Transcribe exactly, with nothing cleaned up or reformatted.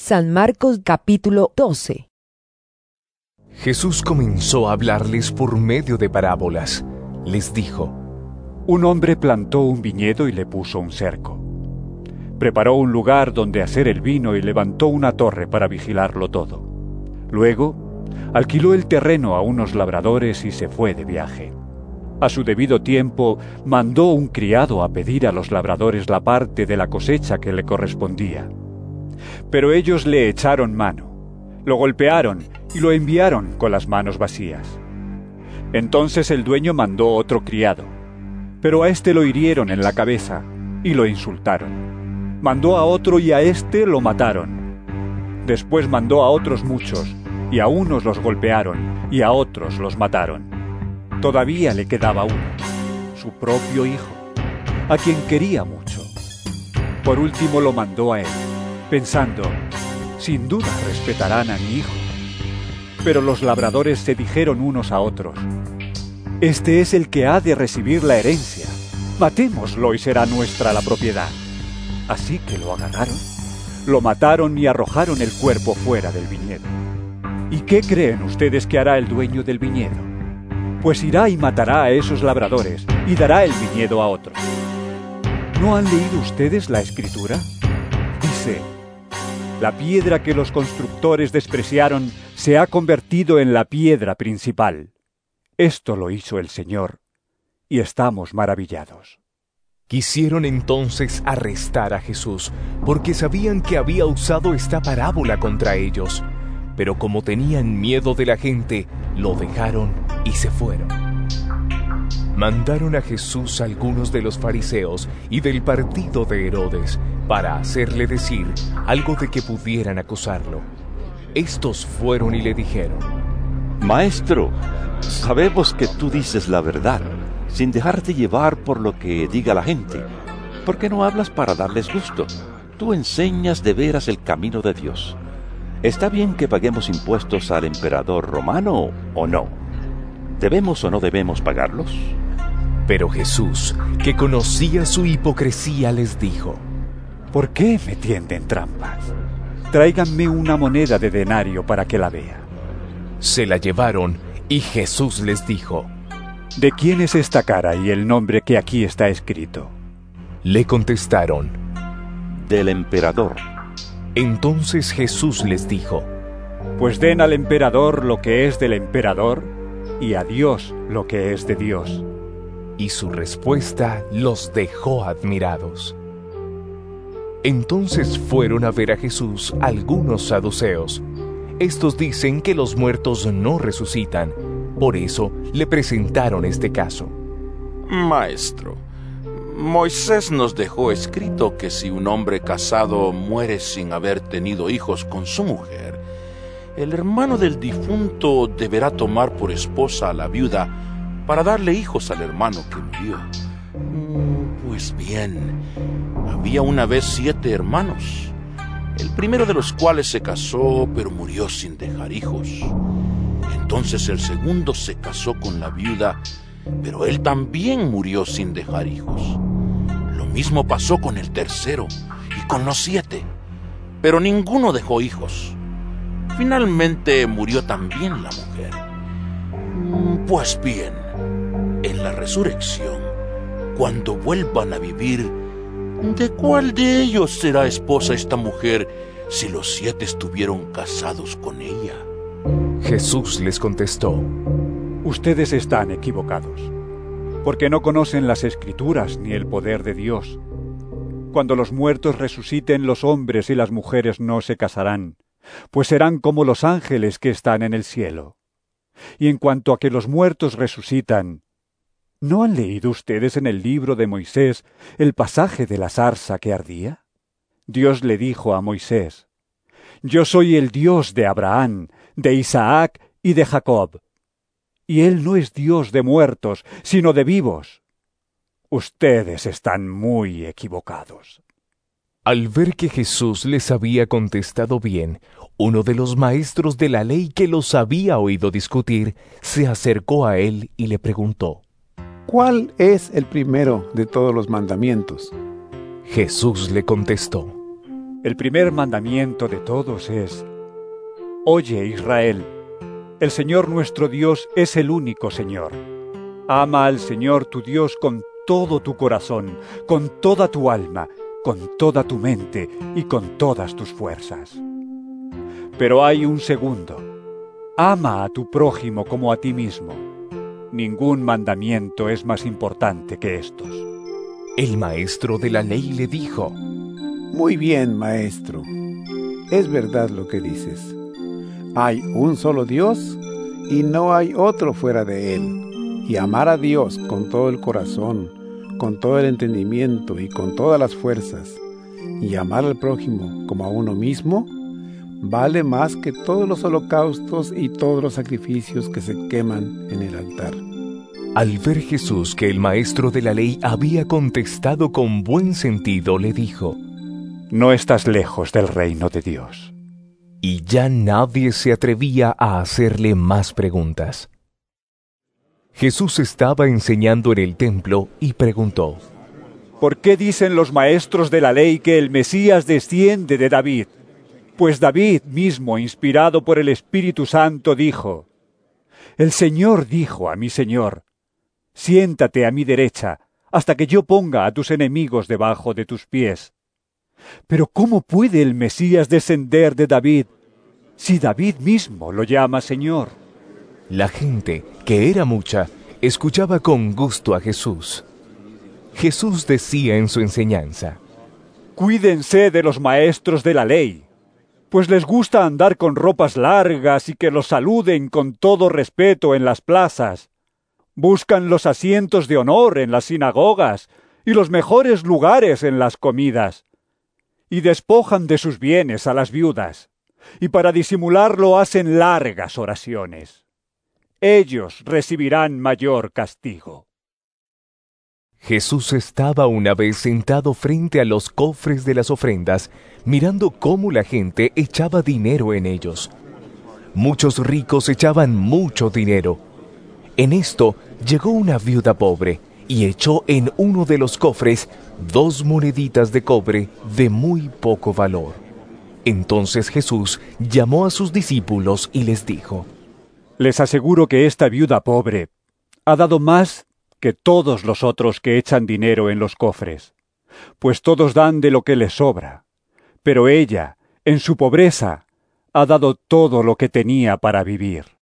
San Marcos capítulo doce. Jesús comenzó a hablarles por medio de parábolas. Les dijo: Un hombre plantó un viñedo y le puso un cerco. Preparó un lugar donde hacer el vino y levantó una torre para vigilarlo todo. Luego, alquiló el terreno a unos labradores y se fue de viaje. A su debido tiempo, mandó un criado a pedir a los labradores la parte de la cosecha que le correspondía. Pero ellos le echaron mano, lo golpearon y lo enviaron con las manos vacías. Entonces el dueño mandó otro criado, pero a éste lo hirieron en la cabeza y lo insultaron. Mandó a otro y a éste lo mataron. Después mandó a otros muchos, y a unos los golpearon y a otros los mataron. Todavía le quedaba uno, su propio hijo, a quien quería mucho. Por último lo mandó a él, pensando: sin duda respetarán a mi hijo. Pero los labradores se dijeron unos a otros: este es el que ha de recibir la herencia. Matémoslo y será nuestra la propiedad. Así que lo agarraron, lo mataron y arrojaron el cuerpo fuera del viñedo. ¿Y qué creen ustedes que hará el dueño del viñedo? Pues irá y matará a esos labradores y dará el viñedo a otros. ¿No han leído ustedes la Escritura? Dice: la piedra que los constructores despreciaron se ha convertido en la piedra principal. Esto lo hizo el Señor, y estamos maravillados. Quisieron entonces arrestar a Jesús, porque sabían que había usado esta parábola contra ellos. Pero como tenían miedo de la gente, lo dejaron y se fueron. Mandaron a Jesús a algunos de los fariseos y del partido de Herodes para hacerle decir algo de que pudieran acusarlo. Estos fueron y le dijeron: Maestro, sabemos que tú dices la verdad, sin dejarte llevar por lo que diga la gente. ¿Por qué no hablas para darles gusto? Tú enseñas de veras el camino de Dios. ¿Está bien que paguemos impuestos al emperador romano o no? ¿Debemos o no debemos pagarlos? Pero Jesús, que conocía su hipocresía, les dijo: ¿por qué me tienden trampas? Tráiganme una moneda de denario para que la vea. Se la llevaron y Jesús les dijo: ¿de quién es esta cara y el nombre que aquí está escrito? Le contestaron: del emperador. Entonces Jesús les dijo: pues den al emperador lo que es del emperador y a Dios lo que es de Dios. Y su respuesta los dejó admirados. Entonces fueron a ver a Jesús algunos saduceos. Estos dicen que los muertos no resucitan. Por eso le presentaron este caso. Maestro, Moisés nos dejó escrito que si un hombre casado muere sin haber tenido hijos con su mujer, el hermano del difunto deberá tomar por esposa a la viuda para darle hijos al hermano que murió. Pues bien, había una vez siete hermanos, el primero de los cuales se casó, pero murió sin dejar hijos. Entonces el segundo se casó con la viuda, pero él también murió sin dejar hijos. Lo mismo pasó con el tercero y con los siete, pero ninguno dejó hijos. Finalmente murió también la mujer. Pues bien, en la resurrección, cuando vuelvan a vivir, ¿de cuál de ellos será esposa esta mujer si los siete estuvieron casados con ella? Jesús les contestó: ustedes están equivocados, porque no conocen las Escrituras ni el poder de Dios. Cuando los muertos resuciten, los hombres y las mujeres no se casarán, pues serán como los ángeles que están en el cielo. Y en cuanto a que los muertos resucitan, ¿no han leído ustedes en el libro de Moisés el pasaje de la zarza que ardía? Dios le dijo a Moisés: yo soy el Dios de Abraham, de Isaac y de Jacob. Y él no es Dios de muertos, sino de vivos. Ustedes están muy equivocados. Al ver que Jesús les había contestado bien, uno de los maestros de la ley que los había oído discutir, se acercó a él y le preguntó: ¿cuál es el primero de todos los mandamientos? Jesús le contestó: El primer mandamiento de todos es: Oye, Israel, el Señor nuestro Dios es el único Señor. Ama al Señor tu Dios con todo tu corazón, con toda tu alma, con toda tu mente y con todas tus fuerzas. Pero hay un segundo: ama a tu prójimo como a ti mismo. Ningún mandamiento es más importante que estos. El maestro de la ley le dijo: Muy bien, maestro. Es verdad lo que dices. Hay un solo Dios y no hay otro fuera de él. Y amar a Dios con todo el corazón, con todo el entendimiento y con todas las fuerzas, y amar al prójimo como a uno mismo, vale más que todos los holocaustos y todos los sacrificios que se queman en el altar. Al ver Jesús que el maestro de la ley había contestado con buen sentido, le dijo: No estás lejos del reino de Dios. Y ya nadie se atrevía a hacerle más preguntas. Jesús estaba enseñando en el templo y preguntó: ¿Por qué dicen los maestros de la ley que el Mesías desciende de David? Pues David mismo, inspirado por el Espíritu Santo, dijo: El Señor dijo a mi Señor: Siéntate a mi derecha, hasta que yo ponga a tus enemigos debajo de tus pies. Pero ¿cómo puede el Mesías descender de David, si David mismo lo llama Señor? La gente, que era mucha, escuchaba con gusto a Jesús. Jesús decía en su enseñanza: Cuídense de los maestros de la ley, pues les gusta andar con ropas largas y que los saluden con todo respeto en las plazas. Buscan los asientos de honor en las sinagogas y los mejores lugares en las comidas, y despojan de sus bienes a las viudas, y para disimularlo hacen largas oraciones. Ellos recibirán mayor castigo. Jesús estaba una vez sentado frente a los cofres de las ofrendas, mirando cómo la gente echaba dinero en ellos. Muchos ricos echaban mucho dinero. En esto llegó una viuda pobre y echó en uno de los cofres dos moneditas de cobre de muy poco valor. Entonces Jesús llamó a sus discípulos y les dijo: Les aseguro que esta viuda pobre ha dado más que todos los otros que echan dinero en los cofres, pues todos dan de lo que les sobra. Pero ella, en su pobreza, ha dado todo lo que tenía para vivir.